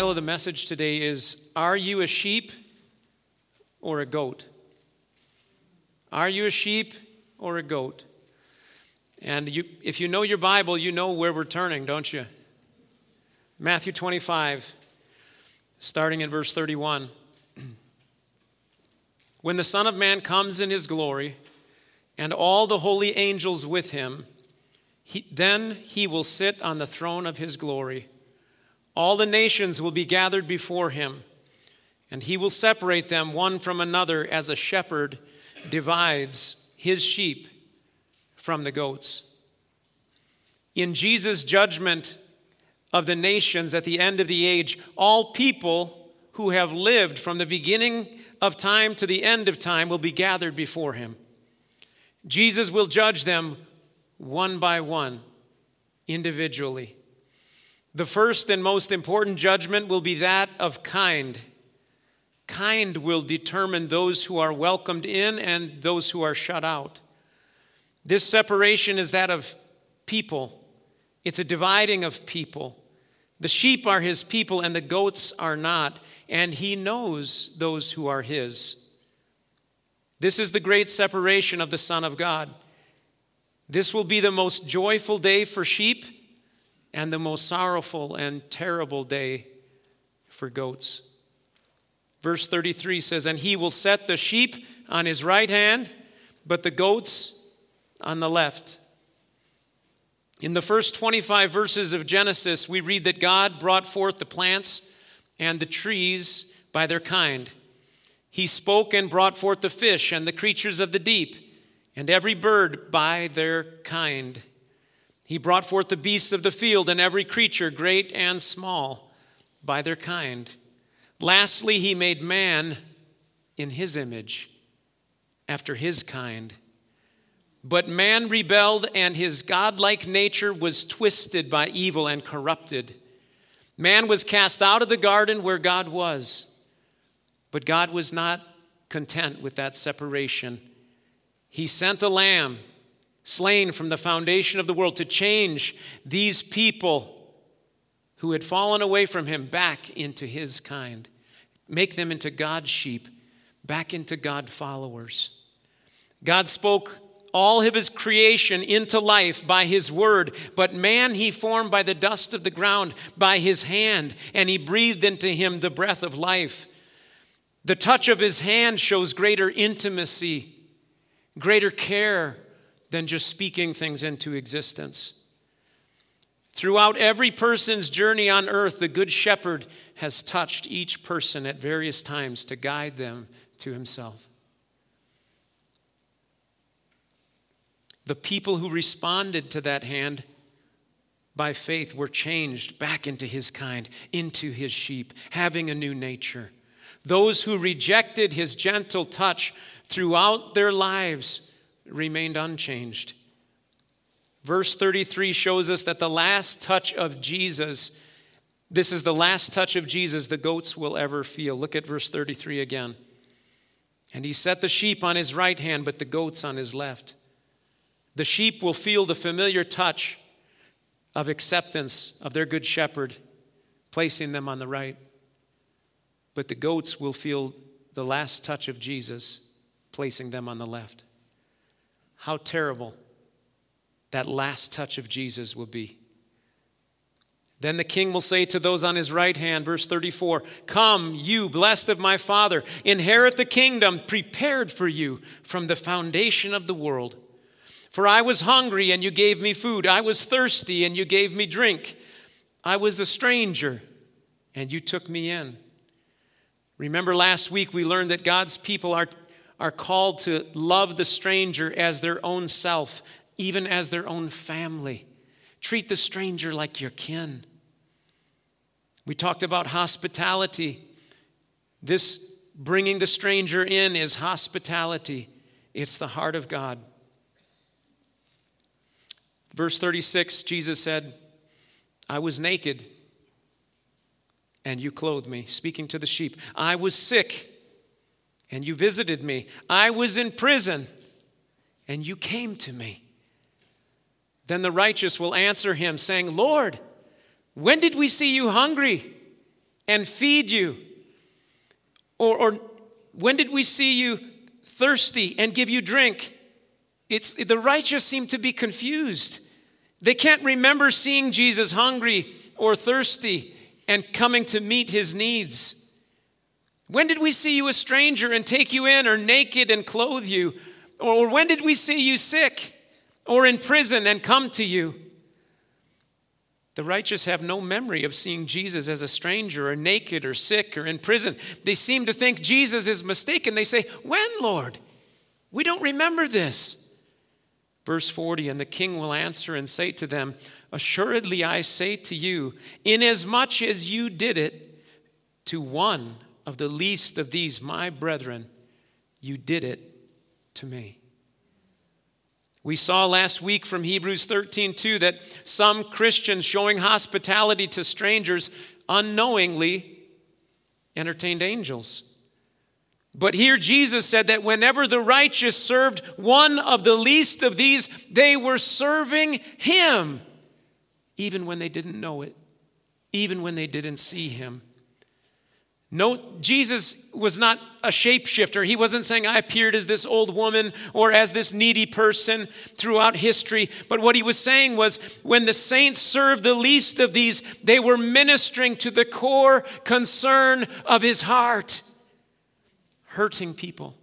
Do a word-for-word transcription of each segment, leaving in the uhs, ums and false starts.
title of the message today is, Are You a Sheep or a Goat? Are you a sheep or a goat? And you, if you know your Bible, you know where we're turning, don't you? Matthew twenty-five, starting in verse thirty-one. When the Son of Man comes in his glory, and all the holy angels with him, he, then he will sit on the throne of his glory. All the nations will be gathered before him, and he will separate them one from another as a shepherd divides his sheep from the goats. In Jesus' judgment of the nations at the end of the age, all people who have lived from the beginning of time to the end of time will be gathered before him. Jesus will judge them one by one, individually. The first and most important judgment will be that of kind. Kind will determine those who are welcomed in and those who are shut out. This separation is that of people. It's a dividing of people. The sheep are his people and the goats are not, and he knows those who are his. This is the great separation of the Son of God. This will be the most joyful day for sheep and the most sorrowful and terrible day for goats. Verse thirty-three says, And he will set the sheep on his right hand, but the goats on the left. In the first twenty-five verses of Genesis, we read that God brought forth the plants and the trees by their kind. He spoke and brought forth the fish and the creatures of the deep, and every bird by their kind. He brought forth the beasts of the field and every creature, great and small, by their kind. Lastly, he made man in his image, after his kind. But man rebelled, and his godlike nature was twisted by evil and corrupted. Man was cast out of the garden where God was. But God was not content with that separation. He sent a lamb, slain from the foundation of the world, to change these people who had fallen away from him back into his kind. Make them into God's sheep, back into God followers. God spoke all of his creation into life by his word, but man he formed by the dust of the ground, by his hand, and he breathed into him the breath of life. The touch of his hand shows greater intimacy, greater care than just speaking things into existence. Throughout every person's journey on earth, the Good Shepherd has touched each person at various times to guide them to himself. The people who responded to that hand by faith were changed back into his kind, into his sheep, having a new nature. Those who rejected his gentle touch throughout their lives remained unchanged. Verse thirty-three shows us that the last touch of Jesus, this is the last touch of Jesus the goats will ever feel. Look at verse thirty-three again. And he set the sheep on his right hand, but the goats on his left. The sheep will feel the familiar touch of acceptance of their good shepherd, placing them on the right. But the goats will feel the last touch of Jesus, placing them on the left. How terrible that last touch of Jesus will be. Then the king will say to those on his right hand, verse thirty-four, Come, you blessed of my Father, inherit the kingdom prepared for you from the foundation of the world. For I was hungry, and you gave me food. I was thirsty, and you gave me drink. I was a stranger, and you took me in. Remember last week we learned that God's people are, are called to love the stranger as their own self, even as their own family. Treat the stranger like your kin. We talked about hospitality. This bringing the stranger in is hospitality. It's the heart of God. Verse thirty-six, Jesus said, I was naked, and you clothed me, speaking to the sheep. I was sick, and you visited me. I was in prison, and you came to me. Then the righteous will answer him, saying, Lord, when did we see you hungry and feed you? Or, or when did we see you thirsty and give you drink? It's the righteous seem to be confused. They can't remember seeing Jesus hungry or thirsty and coming to meet his needs. When did we see you a stranger and take you in, or naked and clothe you? Or when did we see you sick or in prison and come to you? The righteous have no memory of seeing Jesus as a stranger or naked or sick or in prison. They seem to think Jesus is mistaken. They say, "When, Lord? We don't remember this." Verse forty, and the king will answer and say to them, "Assuredly I say to you, inasmuch as you did it to one of the least of these my brethren, you did it to me." We saw last week from Hebrews thirteen two that some Christians showing hospitality to strangers unknowingly entertained angels. But here Jesus said that whenever the righteous served one of the least of these, they were serving him, even when they didn't know it, even when they didn't see him. Note, Jesus was not a shapeshifter. He wasn't saying, "I appeared as this old woman or as this needy person throughout history." But what he was saying was, when the saints served the least of these, they were ministering to the core concern of his heart. Hurting people.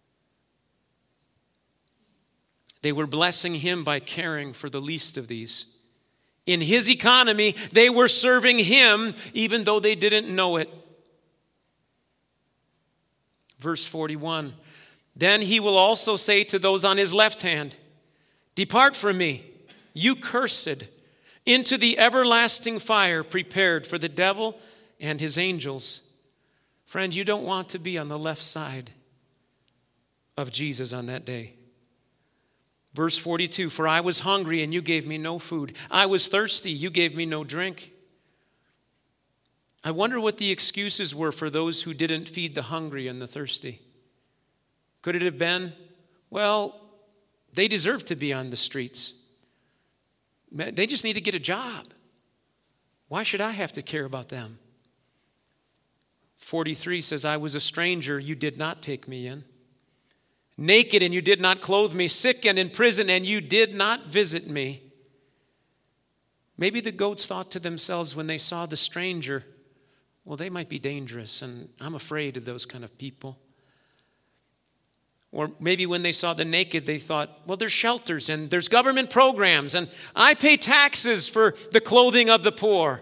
They were blessing him by caring for the least of these. In his economy, they were serving him even though they didn't know it. Verse forty-one, then he will also say to those on his left hand, "Depart from me, you cursed, into the everlasting fire prepared for the devil and his angels." Friend, you don't want to be on the left side of Jesus on that day. Verse forty-two, for I was hungry and you gave me no food. I was thirsty, you gave me no drink. I wonder what the excuses were for those who didn't feed the hungry and the thirsty. Could it have been, well, they deserve to be on the streets. They just need to get a job. Why should I have to care about them? forty-three says, I was a stranger, you did not take me in. Naked and you did not clothe me. Sick and in prison and you did not visit me. Maybe the goats thought to themselves when they saw the stranger, well, they might be dangerous and I'm afraid of those kind of people. Or maybe when they saw the naked, they thought, well, there's shelters and there's government programs and I pay taxes for the clothing of the poor.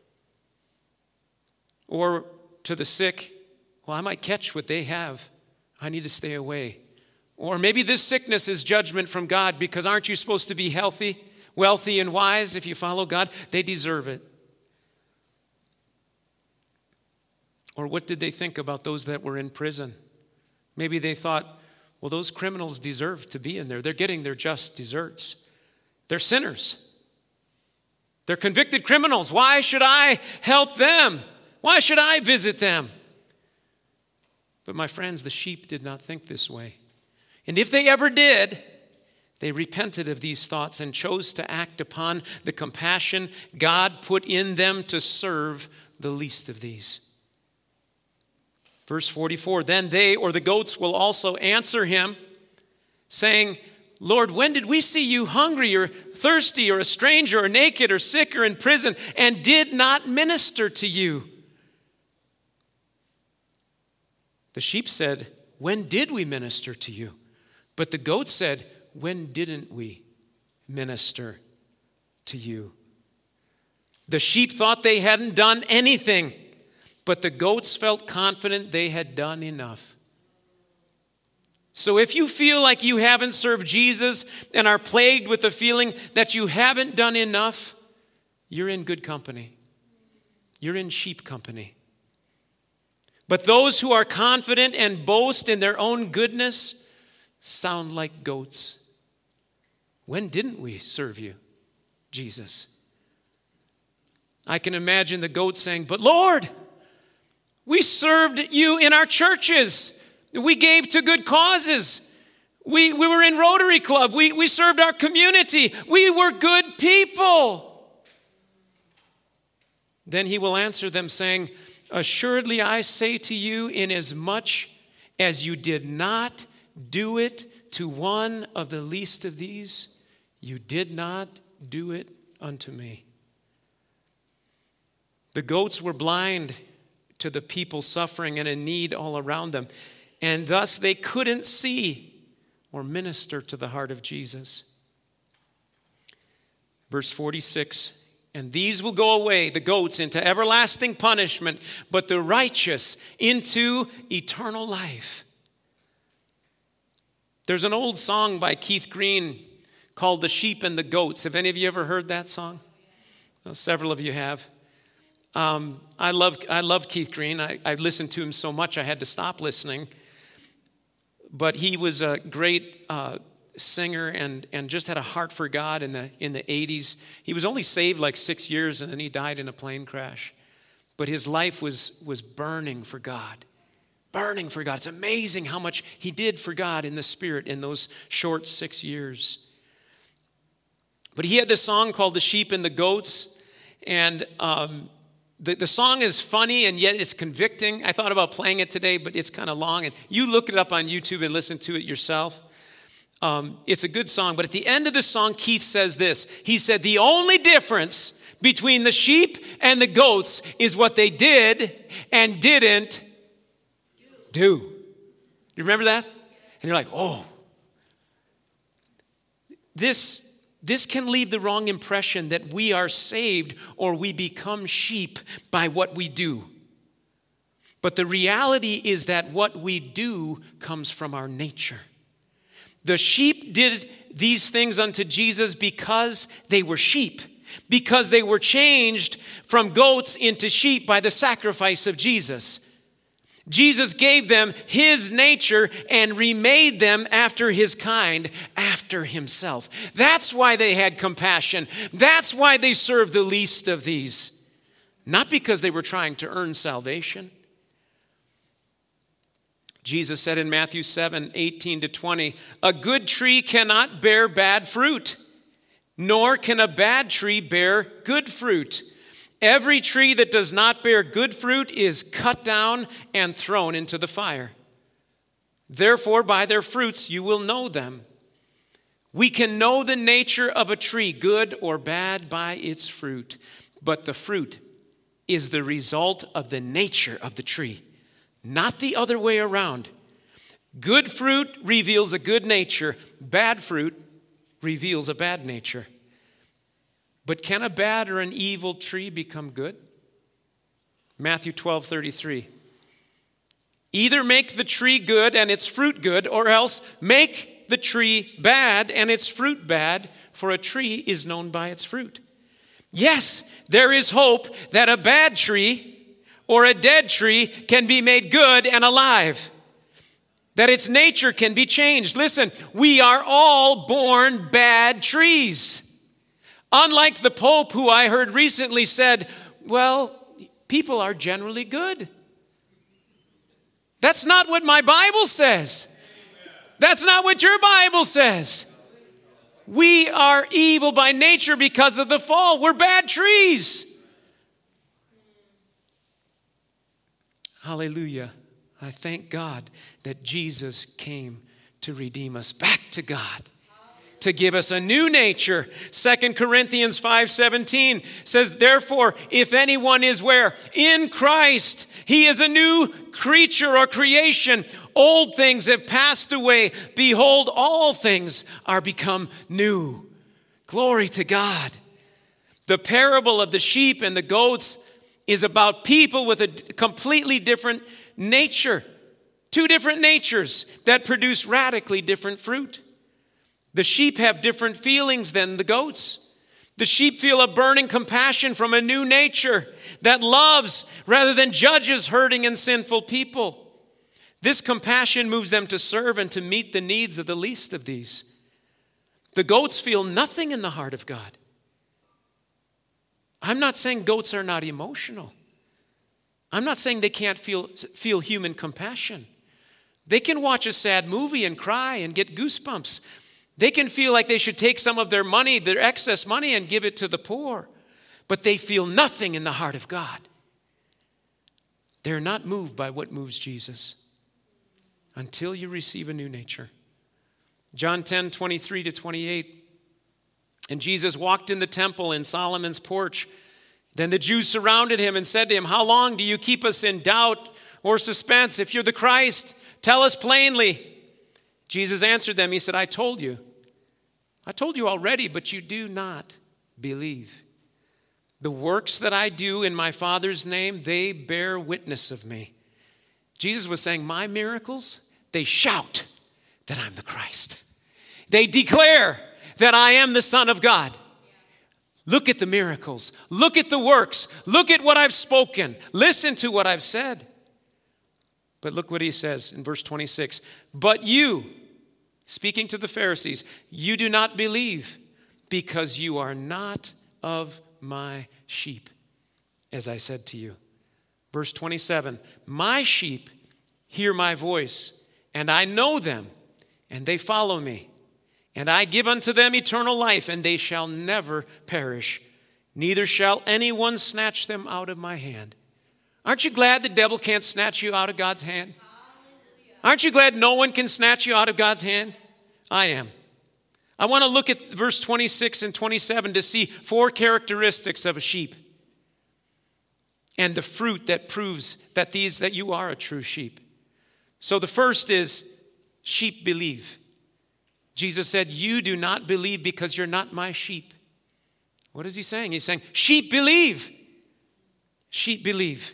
Or to the sick, well, I might catch what they have. I need to stay away. Or maybe this sickness is judgment from God because aren't you supposed to be healthy, wealthy, and wise if you follow God? They deserve it. Or what did they think about those that were in prison? Maybe they thought, well, those criminals deserve to be in there. They're getting their just deserts. They're sinners. They're convicted criminals. Why should I help them? Why should I visit them? But my friends, the sheep did not think this way. And if they ever did, they repented of these thoughts and chose to act upon the compassion God put in them to serve the least of these. Verse forty-four, then they or the goats will also answer him, saying, Lord, when did we see you hungry or thirsty or a stranger or naked or sick or in prison and did not minister to you? The sheep said, when did we minister to you? But the goat said, when didn't we minister to you? The sheep thought they hadn't done anything, but the goats felt confident they had done enough. So if you feel like you haven't served Jesus and are plagued with the feeling that you haven't done enough, you're in good company. You're in sheep company. But those who are confident and boast in their own goodness sound like goats. When didn't we serve you, Jesus? I can imagine the goat saying, but Lord, we served you in our churches. We gave to good causes. We, we were in Rotary Club. We, we served our community. We were good people. Then he will answer them saying, Assuredly, I say to you, inasmuch as you did not do it to one of the least of these, you did not do it unto me. The goats were blind to the people suffering and in need all around them, and thus they couldn't see or minister to the heart of Jesus. Verse forty-six, and these will go away, the goats, into everlasting punishment, but the righteous into eternal life. There's an old song by Keith Green called The Sheep and the Goats. Have any of you ever heard that song? Well, several of you have. Um, I love I love Keith Green. I, I listened to him so much I had to stop listening. But he was a great uh, singer and, and just had a heart for God in the in the eighties. He was only saved like six years and then he died in a plane crash. But his life was was burning for God. Burning for God. It's amazing how much he did for God in the Spirit in those short six years. But he had this song called The Sheep and the Goats. And um, the, the song is funny and yet it's convicting. I thought about playing it today, but it's kind of long. And you look it up on YouTube and listen to it yourself. Um, it's a good song. But at the end of the song, Keith says this. He said, the only difference between the sheep and the goats is what they did and didn't do. You remember that? And you're like, oh. This, this can leave the wrong impression that we are saved or we become sheep by what we do. But the reality is that what we do comes from our nature. The sheep did these things unto Jesus because they were sheep, because they were changed from goats into sheep by the sacrifice of Jesus. Jesus gave them his nature and remade them after his kind, after himself. That's why they had compassion. That's why they served the least of these. Not because they were trying to earn salvation. Jesus said in Matthew seven, eighteen to twenty, a good tree cannot bear bad fruit, nor can a bad tree bear good fruit. Every tree that does not bear good fruit is cut down and thrown into the fire. Therefore, by their fruits you will know them. We can know the nature of a tree, good or bad, by its fruit. But the fruit is the result of the nature of the tree, not the other way around. Good fruit reveals a good nature. Bad fruit reveals a bad nature. But can a bad or an evil tree become good? Matthew twelve thirty-three. Either make the tree good and its fruit good, or else make the tree bad and its fruit bad, for a tree is known by its fruit. Yes, there is hope that a bad tree or a dead tree can be made good and alive, that its nature can be changed. Listen, we are all born bad trees. Unlike the Pope, who I heard recently said, well, people are generally good. That's not what my Bible says. That's not what your Bible says. We are evil by nature because of the fall. We're bad trees. Hallelujah. I thank God that Jesus came to redeem us back to God, to give us a new nature. Second Corinthians five seventeen says, therefore, if anyone is where? In Christ, he is a new creature or creation. Old things have passed away. Behold, all things are become new. Glory to God. The parable of the sheep and the goats is about people with a completely different nature. Two different natures that produce radically different fruit. The sheep have different feelings than the goats. The sheep feel a burning compassion from a new nature that loves rather than judges hurting and sinful people. This compassion moves them to serve and to meet the needs of the least of these. The goats feel nothing in the heart of God. I'm not saying goats are not emotional. I'm not saying they can't feel, feel human compassion. They can watch a sad movie and cry and get goosebumps. They can feel like they should take some of their money, their excess money, and give it to the poor. But they feel nothing in the heart of God. They're not moved by what moves Jesus until you receive a new nature. John ten, twenty-three to twenty-eight. And Jesus walked in the temple in Solomon's porch. Then the Jews surrounded him and said to him, "How long do you keep us in doubt or suspense? If you're the Christ, tell us plainly." Jesus answered them. He said, I told you. I told you already, but you do not believe. The works that I do in my Father's name, they bear witness of me. Jesus was saying, my miracles, they shout that I'm the Christ. They declare that I am the Son of God. Look at the miracles. Look at the works. Look at what I've spoken. Listen to what I've said. But look what he says in verse twenty-six. But you, speaking to the Pharisees, you do not believe because you are not of my sheep, as I said to you. Verse twenty-seven. My sheep hear my voice, and I know them, and they follow me. And I give unto them eternal life, and they shall never perish. Neither shall anyone snatch them out of my hand. Aren't you glad the devil can't snatch you out of God's hand? Hallelujah. Aren't you glad no one can snatch you out of God's hand? I am. I want to look at verse twenty-six and twenty-seven to see four characteristics of a sheep and the fruit that proves that these that you are a true sheep. So the first is sheep believe. Jesus said, you do not believe because you're not my sheep. What is he saying? He's saying, sheep believe. Sheep believe.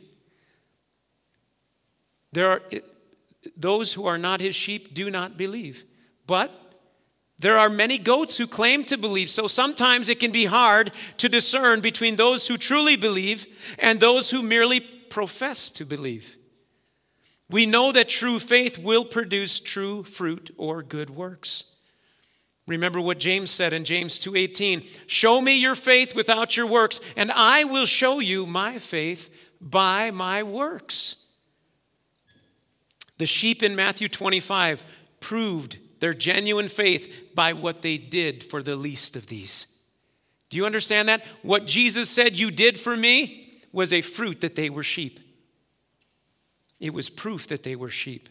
There are those who are not his sheep do not believe. But there are many goats who claim to believe. So sometimes it can be hard to discern between those who truly believe and those who merely profess to believe. We know that true faith will produce true fruit or good works. Remember what James said in James two eighteen. Show me your faith without your works, and I will show you my faith by my works. The sheep in Matthew twenty-five proved their genuine faith by what they did for the least of these. Do you understand that? What Jesus said you did for me was a fruit that they were sheep. It was proof that they were sheep.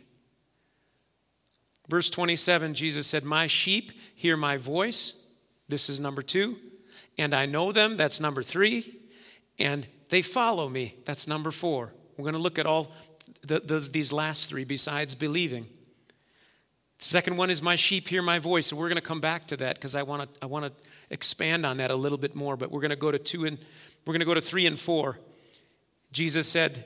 Verse twenty-seven, Jesus said, my sheep hear my voice. This is number two. And I know them. That's number three. And they follow me. That's number four. We're going to look at all the, the, these last three besides believing. The second one is my sheep hear my voice. And we're going to come back to that because I want to I want to expand on that a little bit more. But we're going to go to two and we're going to go to three and four. Jesus said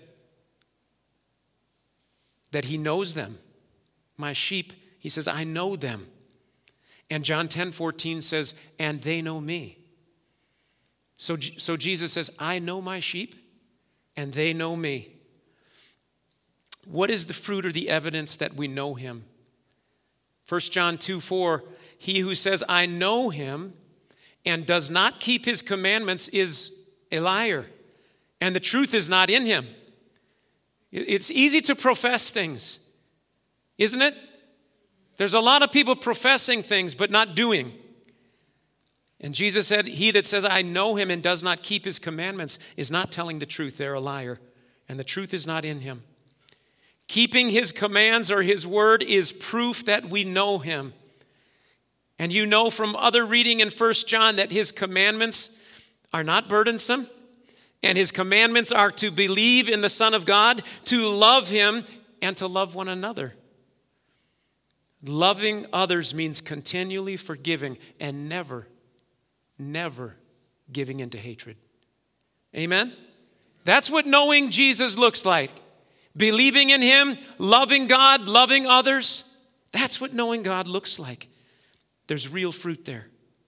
that he knows them. My sheep, he says, I know them. And John ten fourteen says, and they know me. So, so Jesus says, I know my sheep, and they know me. What is the fruit or the evidence that we know him? First John two four, he who says, I know him, and does not keep his commandments is a liar, and the truth is not in him. It's easy to profess things, isn't it? There's a lot of people professing things but not doing. And Jesus said, he that says, I know him and does not keep his commandments is not telling the truth. They're a liar. And the truth is not in him. Keeping his commands or his word is proof that we know him. And you know from other reading in First John that his commandments are not burdensome. And his commandments are to believe in the Son of God, to love him, and to love one another. Loving others means continually forgiving and never, never giving into hatred. Amen? That's what knowing Jesus looks like. Believing in him, loving God, loving others. That's what knowing God looks like. There's real fruit there.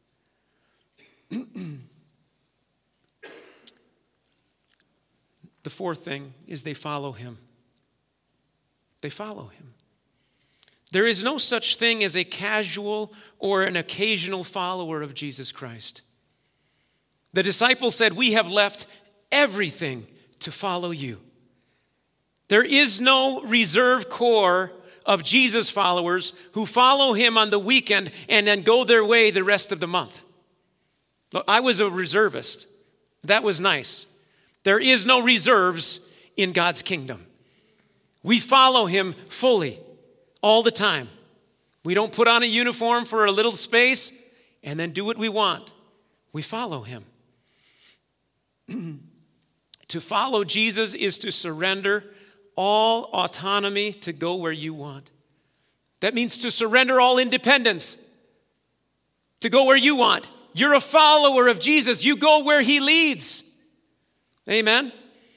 The fourth thing is they follow him. They follow him. There is no such thing as a casual or an occasional follower of Jesus Christ. The disciples said, we have left everything to follow you. There is no reserve corps of Jesus followers who follow him on the weekend and then go their way the rest of the month. I was a reservist. That was nice. There is no reserves in God's kingdom. We follow him fully, all the time. We don't put on a uniform for a little space and then do what we want. We follow him. To follow Jesus is to surrender all autonomy to go where you want. That means to surrender all independence, to go where you want. You're a follower of Jesus. You go where he leads. Amen?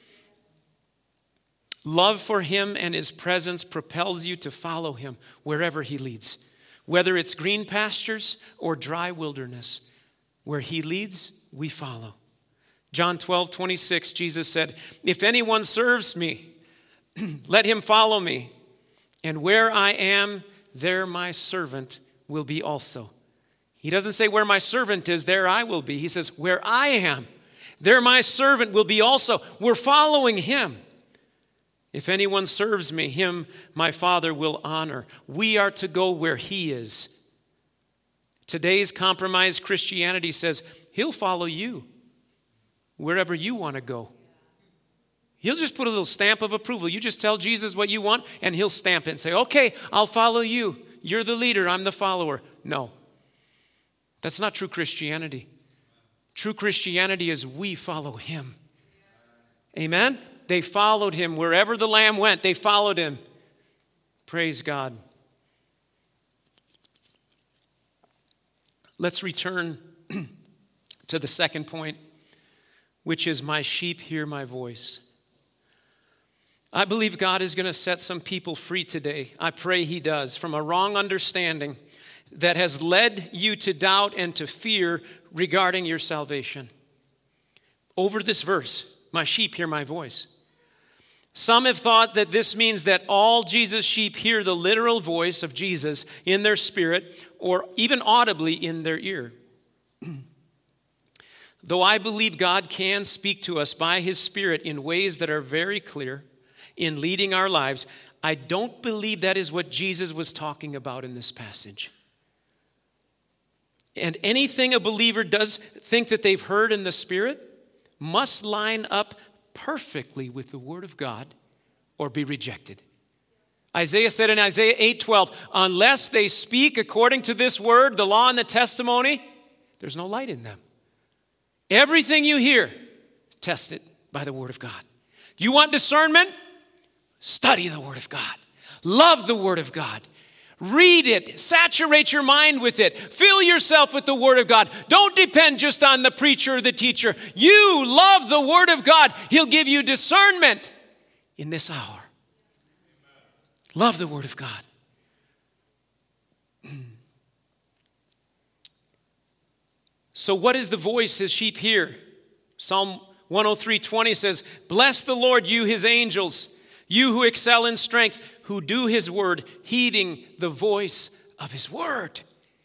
Love for him and his presence propels you to follow him wherever he leads. Whether it's green pastures or dry wilderness, where he leads, we follow. John twelve twenty-six, Jesus said, if anyone serves me, let him follow me. And where I am, there my servant will be also. He doesn't say where my servant is, there I will be. He says, where I am, there my servant will be also. We're following him. If anyone serves me, him my Father will honor. We are to go where he is. Today's compromised Christianity says he'll follow you wherever you want to go. He'll just put a little stamp of approval. You just tell Jesus what you want, and he'll stamp it and say, okay, I'll follow you. You're the leader, I'm the follower. No, that's not true Christianity. True Christianity is we follow him. Amen? They followed him. Wherever the Lamb went, they followed him. Praise God. Let's return to the second point, which is my sheep hear my voice. I believe God is going to set some people free today. I pray he does, from a wrong understanding that has led you to doubt and to fear regarding your salvation. Over this verse, my sheep hear my voice. Some have thought that this means that all Jesus' sheep hear the literal voice of Jesus in their spirit or even audibly in their ear. Though I believe God can speak to us by his Spirit in ways that are very clear in leading our lives, I don't believe that is what Jesus was talking about in this passage. And anything a believer does think that they've heard in the Spirit must line up perfectly with the Word of God or be rejected. Isaiah said in Isaiah eight twelve, unless they speak according to this word, the law and the testimony, there's no light in them. Everything you hear, test it by the Word of God. You want discernment? Study the Word of God. Love the Word of God. Read it. Saturate your mind with it. Fill yourself with the Word of God. Don't depend just on the preacher or the teacher. You love the Word of God. He'll give you discernment in this hour. Love the Word of God. So what is the voice his sheep hear? Psalm one oh three twenty says, bless the Lord, you his angels, you who excel in strength, who do his word, heeding the voice of his word.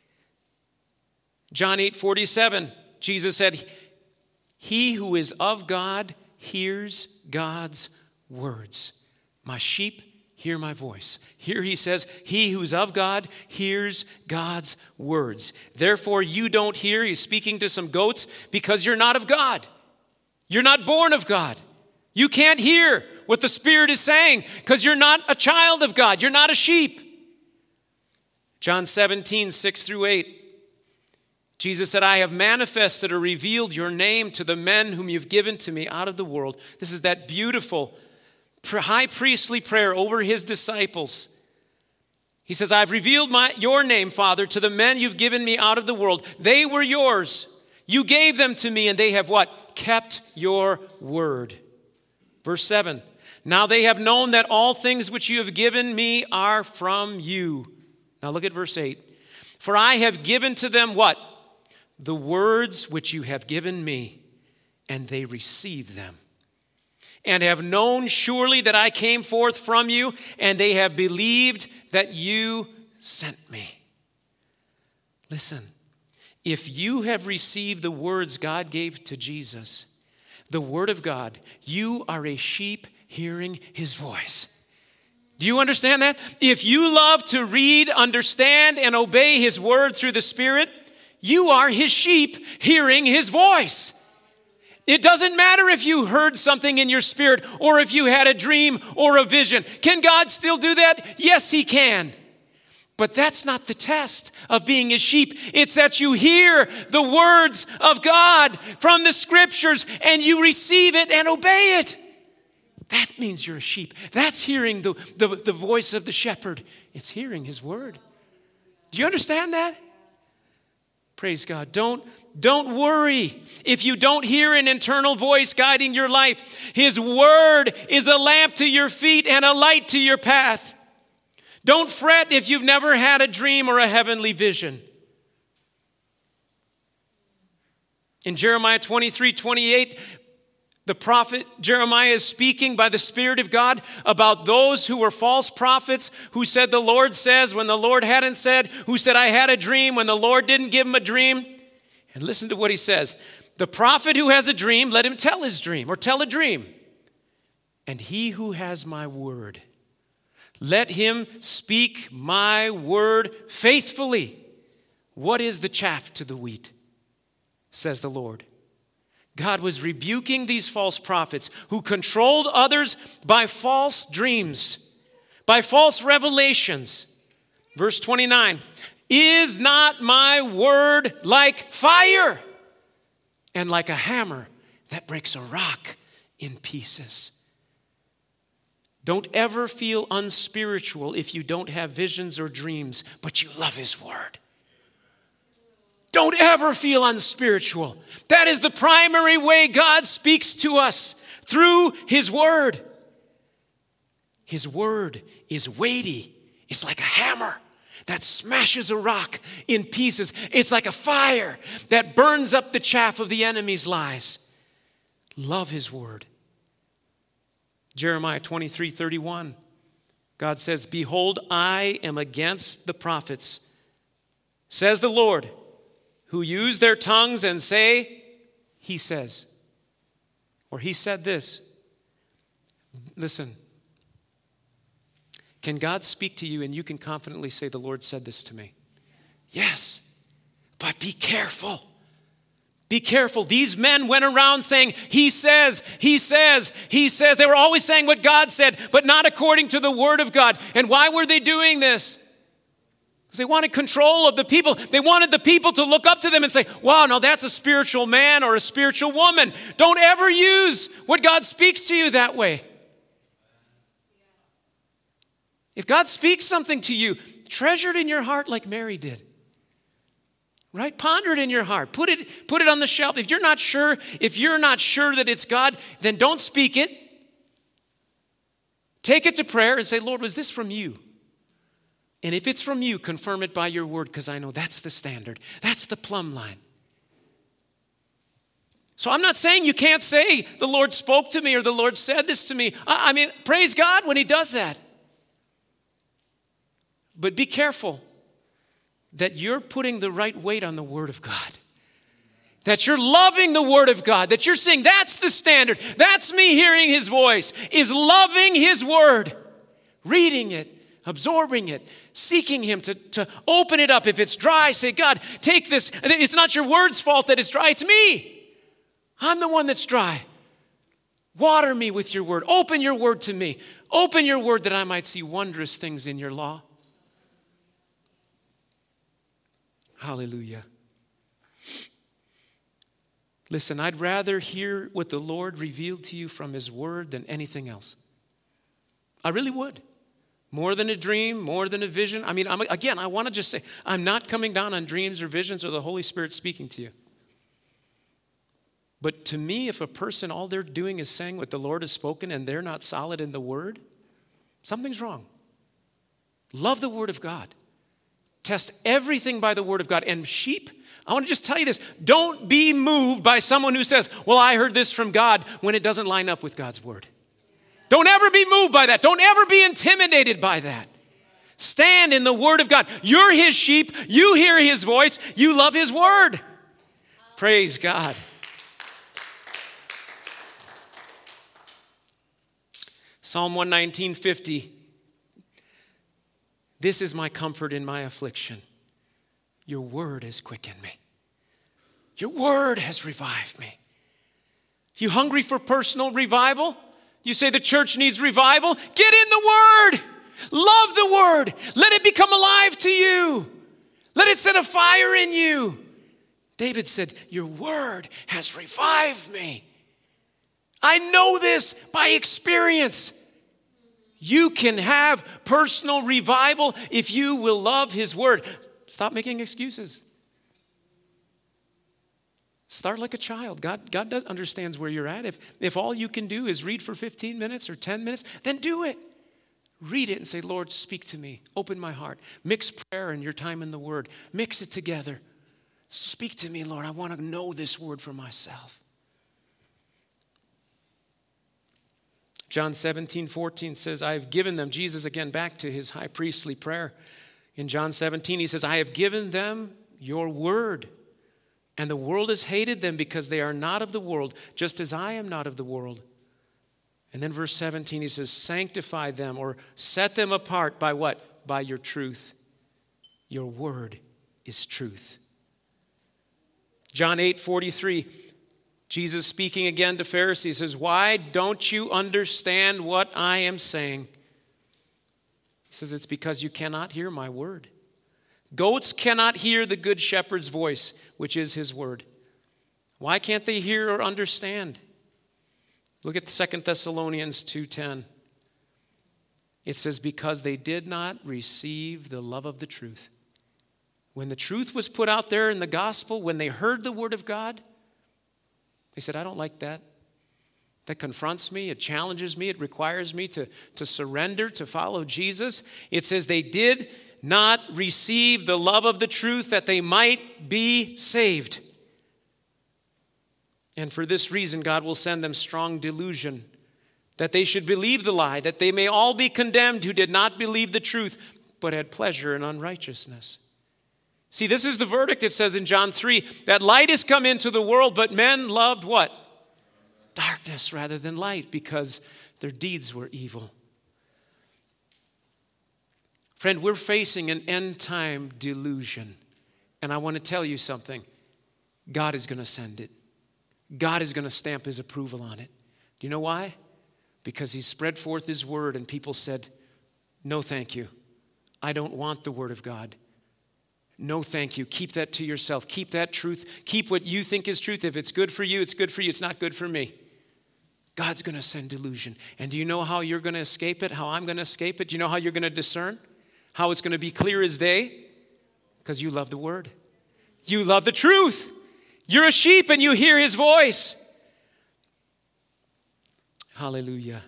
John eight forty-seven, Jesus said, he who is of God hears God's words. My sheep hear my voice. Here he says, he who's of God hears God's words. Therefore you don't hear, he's speaking to some goats, because you're not of God. You're not born of God. You can't hear what the Spirit is saying because you're not a child of God. You're not a sheep. John seventeen, six through eight. Jesus said, I have manifested or revealed your name to the men whom you've given to me out of the world. This is that beautiful high priestly prayer over his disciples. He says, I've revealed my, your name, Father, to the men you've given me out of the world. They were yours. You gave them to me, and they have what? Kept your word. Verse seven. Now they have known that all things which you have given me are from you. Now look at verse eight. For I have given to them what? The words which you have given me, and they receive them. And have known surely that I came forth from you, and they have believed that you sent me. Listen, if you have received the words God gave to Jesus, the word of God, you are a sheep hearing his voice. Do you understand that? If you love to read, understand, and obey his word through the Spirit, you are his sheep hearing his voice. It doesn't matter if you heard something in your spirit or if you had a dream or a vision. Can God still do that? Yes, he can. But that's not the test of being a sheep. It's that you hear the words of God from the scriptures and you receive it and obey it. That means you're a sheep. That's hearing the, the, the voice of the shepherd. It's hearing his word. Do you understand that? Praise God. Don't, don't worry if you don't hear an internal voice guiding your life. His word is a lamp to your feet and a light to your path. Don't fret if you've never had a dream or a heavenly vision. In Jeremiah twenty-three twenty-eight, the prophet Jeremiah is speaking by the Spirit of God about those who were false prophets, who said the Lord says when the Lord hadn't said, who said I had a dream when the Lord didn't give him a dream. And listen to what he says. The prophet who has a dream, let him tell his dream or tell a dream. And he who has my word, let him speak my word faithfully. What is the chaff to the wheat? Says the Lord. God was rebuking these false prophets who controlled others by false dreams, by false revelations. Verse twenty-nine, is not my word like fire and like a hammer that breaks a rock in pieces? Don't ever feel unspiritual if you don't have visions or dreams, but you love his word. Don't ever feel unspiritual. That is the primary way God speaks to us, through his word. His word is weighty. It's like a hammer that smashes a rock in pieces. It's like a fire that burns up the chaff of the enemy's lies. Love his word. Jeremiah twenty-three thirty-one, God says, behold, I am against the prophets, says the Lord, who use their tongues and say, he says, or he said this. Listen, can God speak to you and you can confidently say, the Lord said this to me? Yes, but be careful. Be careful. These men went around saying, he says, he says, he says. They were always saying what God said, but not according to the word of God. And why were they doing this? Because they wanted control of the people. They wanted the people to look up to them and say, wow, now that's a spiritual man or a spiritual woman. Don't ever use what God speaks to you that way. If God speaks something to you, treasure it in your heart like Mary did. Right? Ponder it in your heart. Put it, put it on the shelf. If you're not sure, if you're not sure that it's God, then don't speak it. Take it to prayer and say, Lord, was this from you? And if it's from you, confirm it by your word, because I know that's the standard. That's the plumb line. So I'm not saying you can't say the Lord spoke to me or the Lord said this to me. I, I mean, praise God when he does that. But be careful that you're putting the right weight on the word of God. That you're loving the word of God. That you're saying that's the standard. That's me hearing his voice. Is loving his word. Reading it. Absorbing it. Seeking him to, to open it up. If it's dry, say, God, take this. It's not your word's fault that it's dry. It's me. I'm the one that's dry. Water me with your word. Open your word to me. Open your word that I might see wondrous things in your law. Hallelujah. Listen, I'd rather hear what the Lord revealed to you from his word than anything else. I really would. More than a dream, more than a vision. I mean, I'm, again, I want to just say, I'm not coming down on dreams or visions or the Holy Spirit speaking to you. But to me, if a person, all they're doing is saying what the Lord has spoken and they're not solid in the word, something's wrong. Love the word of God. Test everything by the word of God. And sheep, I want to just tell you this. Don't be moved by someone who says, well, I heard this from God, when it doesn't line up with God's word. Don't ever be moved by that. Don't ever be intimidated by that. Stand in the word of God. You're his sheep. You hear his voice. You love his word. Praise God. Psalm one nineteen fifty. This is my comfort in my affliction. Your word has quickened me. Your word has revived me. You hungry for personal revival? You say the church needs revival? Get in the Word. Love the Word. Let it become alive to you. Let it set a fire in you. David said, your Word has revived me. I know this by experience. You can have personal revival if you will love His Word. Stop making excuses. Start like a child. God, God does understands where you're at. If, if all you can do is read for fifteen minutes or ten minutes, then do it. Read it and say, Lord, speak to me. Open my heart. Mix prayer and your time in the Word. Mix it together. Speak to me, Lord. I want to know this Word for myself. John seventeen fourteen says, I have given them, Jesus again back to his high priestly prayer. In John seventeen, he says, I have given them your word. And the world has hated them because they are not of the world, just as I am not of the world. And then verse seventeen, he says, sanctify them or set them apart by what? By your truth. Your word is truth. John eight forty-three, Jesus speaking again to Pharisees says, why don't you understand what I am saying? He says, it's because you cannot hear my word. Goats cannot hear the good shepherd's voice, which is his word. Why can't they hear or understand? Look at Second Thessalonians two ten. It says, because they did not receive the love of the truth. When the truth was put out there in the gospel, when they heard the word of God, they said, I don't like that. That confronts me, it challenges me, it requires me to, to surrender, to follow Jesus. It says they did not receive the love of the truth that they might be saved. And for this reason, God will send them strong delusion, that they should believe the lie, that they may all be condemned who did not believe the truth, but had pleasure in unrighteousness. See, this is the verdict it says in John three, that light has come into the world, but men loved what? Darkness rather than light, because their deeds were evil. Friend, we're facing an end-time delusion. And I want to tell you something. God is going to send it. God is going to stamp his approval on it. Do you know why? Because he spread forth his word and people said, no, thank you. I don't want the word of God. No, thank you. Keep that to yourself. Keep that truth. Keep what you think is truth. If it's good for you, it's good for you. It's not good for me. God's going to send delusion. And do you know how you're going to escape it? How I'm going to escape it? Do you know how you're going to discern? How it's going to be clear as day? Because you love the word. You love the truth. You're a sheep and you hear his voice. Hallelujah.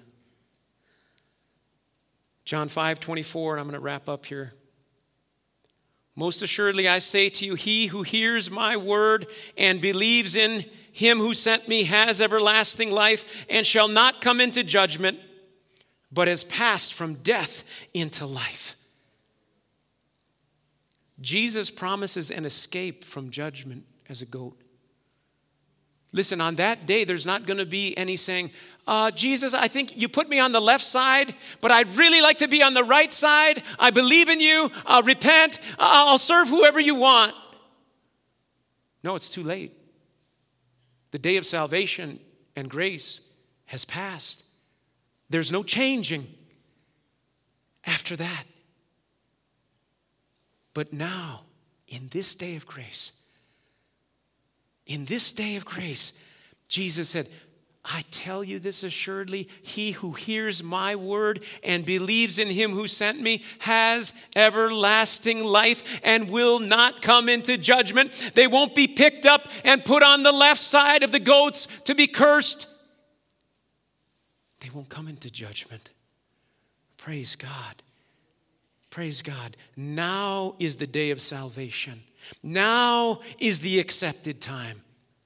John five twenty-four, and I'm going to wrap up here. Most assuredly I say to you, he who hears my word and believes in him who sent me has everlasting life and shall not come into judgment, but has passed from death into life. Jesus promises an escape from judgment as a goat. Listen, on that day, there's not going to be any saying, uh, Jesus, I think you put me on the left side, but I'd really like to be on the right side. I believe in you. I'll repent. I'll serve whoever you want. No, it's too late. The day of salvation and grace has passed. There's no changing after that. But now, in this day of grace, in this day of grace, Jesus said, I tell you this assuredly, he who hears my word and believes in him who sent me has everlasting life and will not come into judgment. They won't be picked up and put on the left side of the goats to be cursed. They won't come into judgment. Praise God. Praise God. Now is the day of salvation. Now is the accepted time.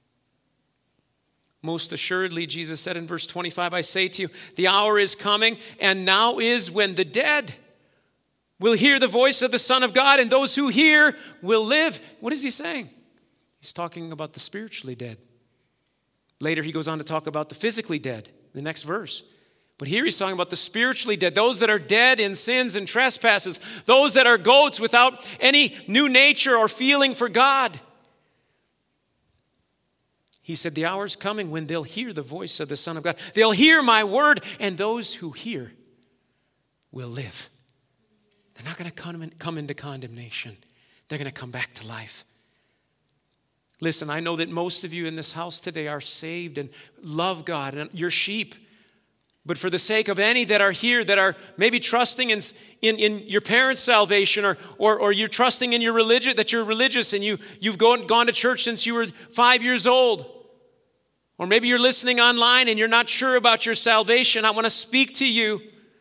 Most assuredly, Jesus said in verse twenty-five, I say to you, the hour is coming, and now is when the dead will hear the voice of the Son of God, and those who hear will live. What is he saying? He's talking about the spiritually dead. Later, he goes on to talk about the physically dead, the next verse. But here he's talking about the spiritually dead, those that are dead in sins and trespasses, those that are goats without any new nature or feeling for God. He said, the hour is coming when they'll hear the voice of the Son of God. They'll hear my word, and those who hear will live. They're not going to come, in, come into condemnation. They're going to come back to life. Listen, I know that most of you in this house today are saved and love God, and you're sheep. But for the sake of any that are here that are maybe trusting in, in, in your parents' salvation, or, or, or you're trusting in your religion, that you're religious and you, you've gone, gone to church since you were five years old. Or maybe you're listening online and you're not sure about your salvation. I want to speak to you.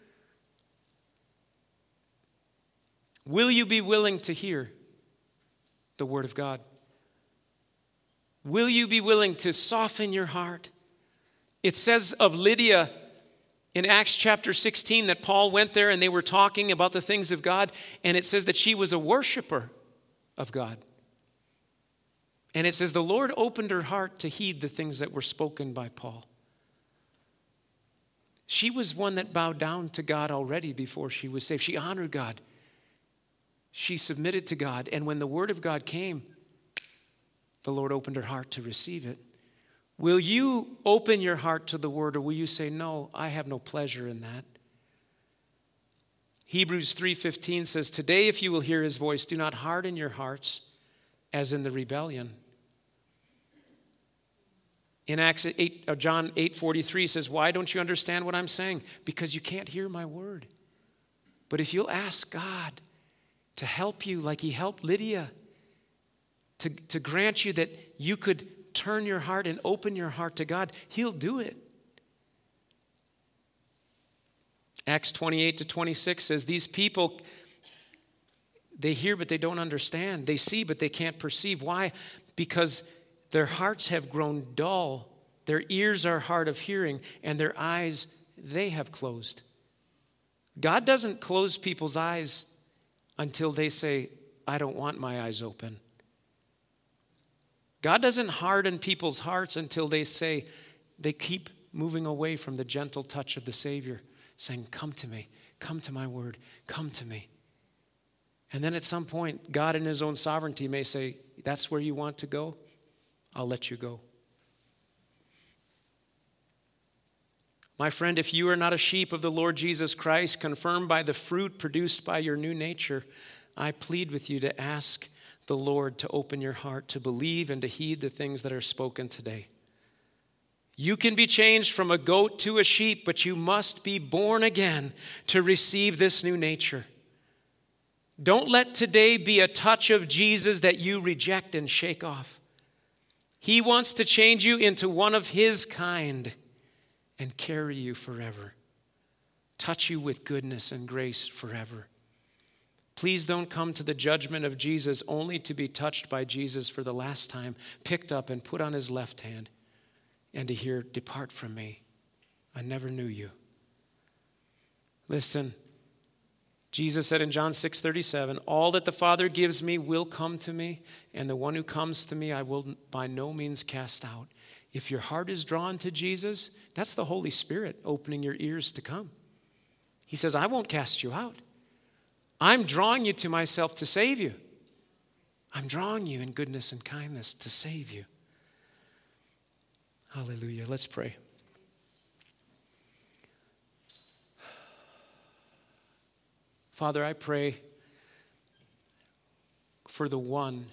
Will you be willing to hear the word of God? Will you be willing to soften your heart? It says of Lydia in Acts chapter sixteen that Paul went there and they were talking about the things of God, and it says that she was a worshiper of God. And it says the Lord opened her heart to heed the things that were spoken by Paul. She was one that bowed down to God already before she was saved. She honored God. She submitted to God. And when the word of God came, the Lord opened her heart to receive it. Will you open your heart to the word, or will you say, no, I have no pleasure in that? Hebrews three fifteen says, today if you will hear his voice, do not harden your hearts as in the rebellion. In Acts eight, or John eight forty-three says, why don't you understand what I'm saying? Because you can't hear my word. But if you'll ask God to help you like he helped Lydia, to, to grant you that you could turn your heart and open your heart to God, he'll do it. Acts twenty-eight to twenty-six says, these people, they hear but they don't understand. They see but they can't perceive. Why? Because their hearts have grown dull. Their ears are hard of hearing, and their eyes, they have closed. God doesn't close people's eyes until they say, I don't want my eyes open. God doesn't harden people's hearts until they say, they keep moving away from the gentle touch of the Savior, saying, come to me, come to my word, come to me. And then at some point, God in his own sovereignty may say, that's where you want to go? I'll let you go. My friend, if you are not a sheep of the Lord Jesus Christ, confirmed by the fruit produced by your new nature, I plead with you to ask the Lord to open your heart, to believe and to heed the things that are spoken today. You can be changed from a goat to a sheep, but you must be born again to receive this new nature. Don't let today be a touch of Jesus that you reject and shake off. He wants to change you into one of his kind and carry you forever. Touch you with goodness and grace forever. Please don't come to the judgment of Jesus only to be touched by Jesus for the last time, picked up and put on his left hand, and to hear, depart from me. I never knew you. Listen, Jesus said in John six thirty-seven, all that the Father gives me will come to me, and the one who comes to me I will by no means cast out. If your heart is drawn to Jesus, that's the Holy Spirit opening your ears to come. He says, I won't cast you out. I'm drawing you to myself to save you. I'm drawing you in goodness and kindness to save you. Hallelujah. Let's pray. Father, I pray for the one.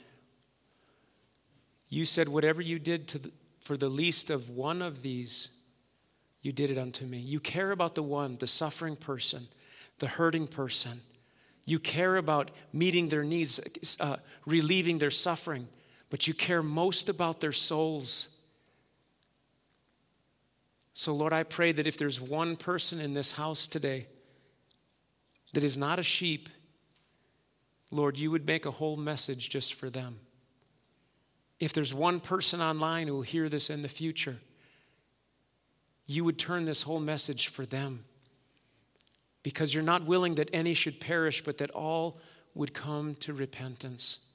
You said, whatever you did to the, for the least of one of these, you did it unto me. You care about the one, the suffering person, the hurting person. You care about meeting their needs, uh, relieving their suffering, but you care most about their souls. So, Lord, I pray that if there's one person in this house today that is not a sheep, Lord, you would make a whole message just for them. If there's one person online who will hear this in the future, you would turn this whole message for them. Because you're not willing that any should perish, but that all would come to repentance.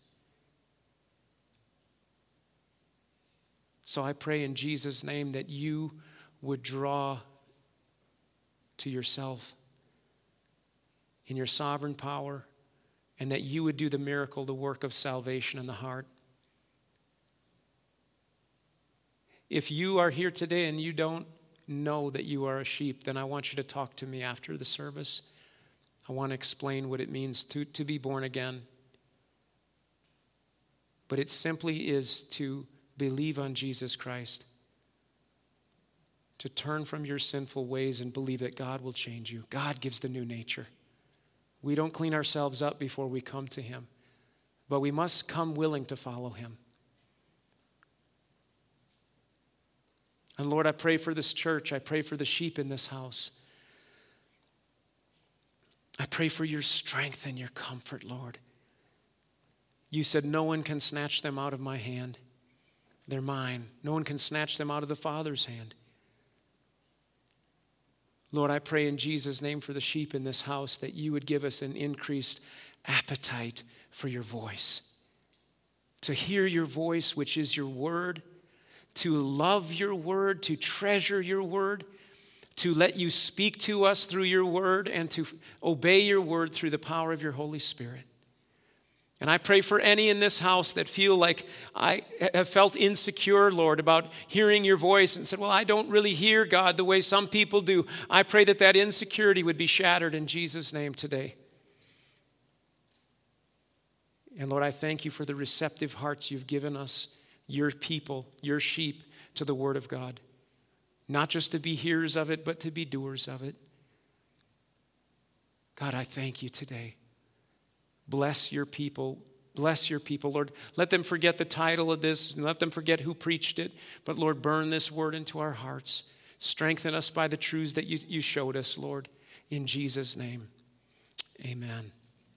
So I pray in Jesus' name that you would draw to yourself in your sovereign power, and that you would do the miracle, the work of salvation in the heart. If you are here today and you don't know that you are a sheep, then I want you to talk to me after the service. I want to explain what it means to, to be born again. But it simply is to believe on Jesus Christ, to turn from your sinful ways and believe that God will change you. God gives the new nature. We don't clean ourselves up before we come to him, but we must come willing to follow him. And Lord, I pray for this church. I pray for the sheep in this house. I pray for your strength and your comfort, Lord. You said no one can snatch them out of my hand. They're mine. No one can snatch them out of the Father's hand. Lord, I pray in Jesus' name for the sheep in this house that you would give us an increased appetite for your voice. To hear your voice, which is your word. To love your word, to treasure your word, to let you speak to us through your word, and to obey your word through the power of your Holy Spirit. And I pray for any in this house that feel like I have felt insecure, Lord, about hearing your voice and said, well, I don't really hear God the way some people do. I pray that that insecurity would be shattered in Jesus' name today. And Lord, I thank you for the receptive hearts you've given us, your people, your sheep, to the word of God. Not just to be hearers of it, but to be doers of it. God, I thank you today. Bless your people. Bless your people, Lord. Let them forget the title of this and let them forget who preached it. But Lord, burn this word into our hearts. Strengthen us by the truths that you, you showed us, Lord. In Jesus' name, amen.